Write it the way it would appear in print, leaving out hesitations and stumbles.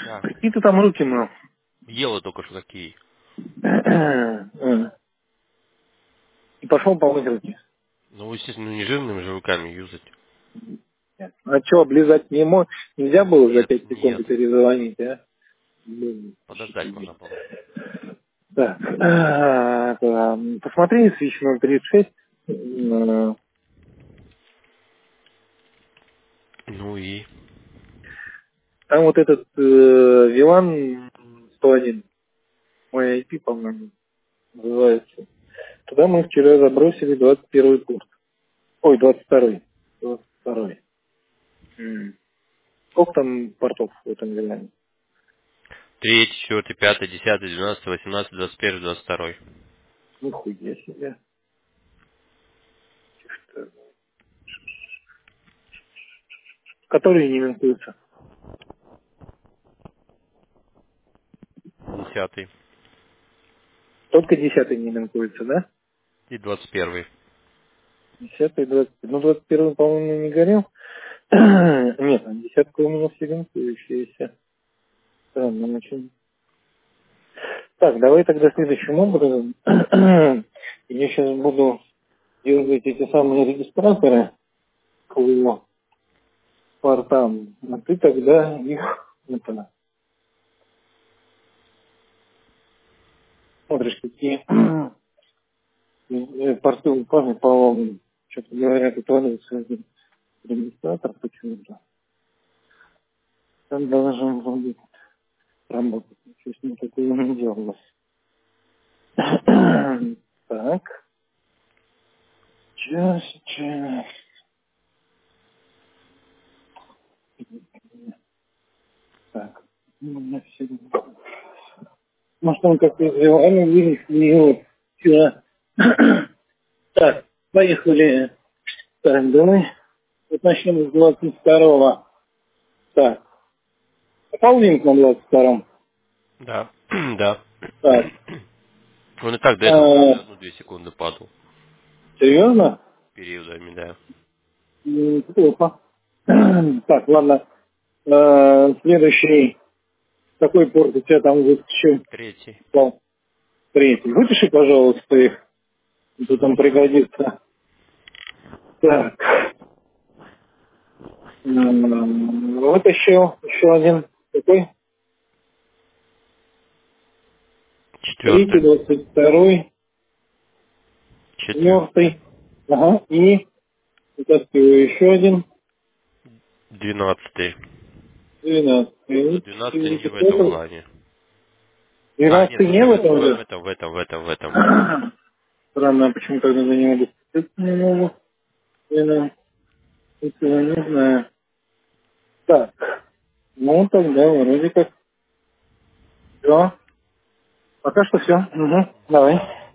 Да. Какие ты там руки мыл? Ела только что какие. И пошел помыть руки. Ну, естественно, не жирными же руками юзать. А что, облизать нельзя было за Нет, 5 секунд нет. и перезвонить, а? Блин, Подождать можно щекотливо. было. Так, посмотри свич 036. Ну и... Там вот этот Вилан 101, мой IP, по-моему, называется. Туда мы вчера забросили 21 порт. Ой, 22-й. 22-й. Сколько там портов в этом Вилане? 3, 4, 5, 10, 12, 18, 21, 22. Нихуя себе. Которые не винтуются. 10 Только 10-й не винтуется, да? и 21. 10-й, 20. Ну, 21-й, по-моему, не горел. Нет, а 10-ка у меня все винтующиеся. Странно очень. Так, давай тогда следующим образом. Я сейчас буду делать эти самые регистраторы по портам. А ты тогда их это, смотришь, какие порты упали по волнам. Что-то говорят, отваливается один регистратор почему-то. Там должен был быть работать. Ничего с ним такого не делалось. Так, сейчас. Так. У меня все. Может, он как-то сделал. А ну, вынесли его сюда. Так, поехали. Так, давай. Вот начнем с 22-го. Так. Попал линк на 22-м? Да. Да. Так. Он и так до этого каждые 1-2 секунды падал. Серьезно? Периодами, да. Плохо. Так, ладно. Следующий. Какой порт у тебя там выскочил? 3. Третий. Выпиши, пожалуйста, их. Это там Угу. пригодится. Так. Вытащил еще один. Какой? Третий, 4. 22-й, 4. 4-й. Ага. И вытаскиваю еще один. 12. 12-й. Но Вот, 12 не видите, в этом это. плане. А, нет, 12-й не в этом в уже? этом, в этом, в этом, в этом. Странно, почему тогда за него беспокоиться не могу. Этого не знаю. Так. Ну, тогда вроде как все. Пока что все. Угу. Давай.